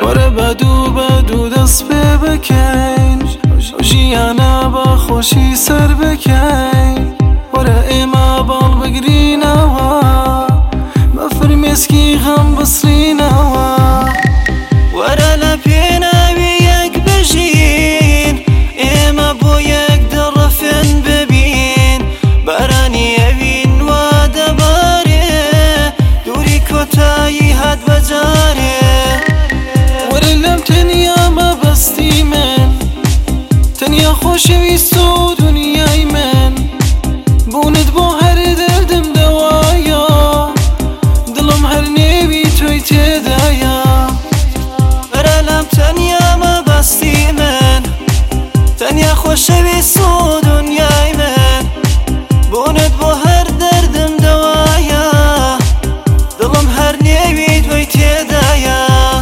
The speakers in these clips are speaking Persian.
وەرە بەدوو دەست پێ بکەین ژیانە بە خۆشی سەر بکەین وەرە ئێمە باڵ بگرینەوە بە فرمێسکی غەم بسرینەوە وەرە لە پێناوی یەک بژین ئێمە بۆ یەک دڵڕەفێن ببین بارانی ئەوین وا دەبارێ دووری کۆتایی هات بەجارێ وەرە لەم تەنیا مەبەستی من تەنیا خۆشەویست و دونیای من بوونت بۆ هەر دەردم دەوایە دڵم هەر نێوی تۆی تێدایە وەرە لەم تەنیا مەبەستی من تەنیا خۆشەویست و دونیای من بوونت بۆ هەر دەردم دەوایە دڵم هەر نێوی تۆی تێدایە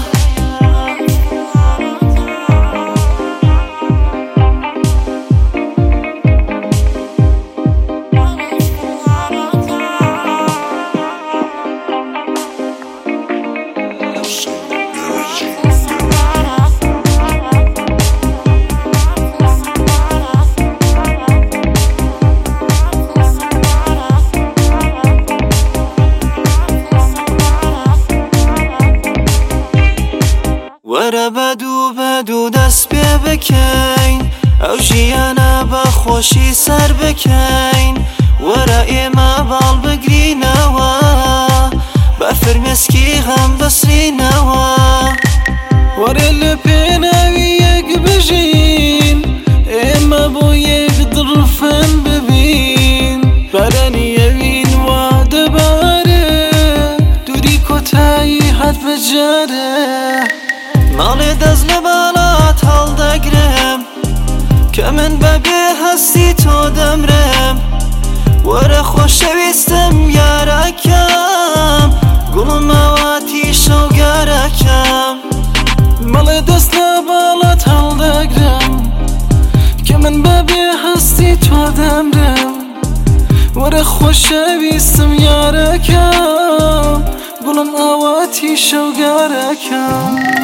وەرە بەدوو دەست پێ بکەین ئەو ژیانە بە خۆشی سەر بکەین وەرە ئێمە باڵ بگرینەوە بە فرمێسکی غەم بسرینەوە وەرە لە پێناوی یەک بژین ئێمە بۆ یەک دڵڕەفێن ببین بارانی ئەوین وا دەبارێ دووری کۆتایی هات بەجارێ ماڵێ دەست لە باڵات هەڵدەگرم کە من بەبێ هەستی تۆ دەمرم وەرە خۆشەویستم یارەکەم گوڵم ئاواتی شەوگارەکەم مەڵێ دەست لە باڵات هەڵدەگرم کە من بەبێ هەستی تۆ دەمرم وەرە خۆشەویستم یارەکەم گوڵم ئاواتی شەوگارەکەم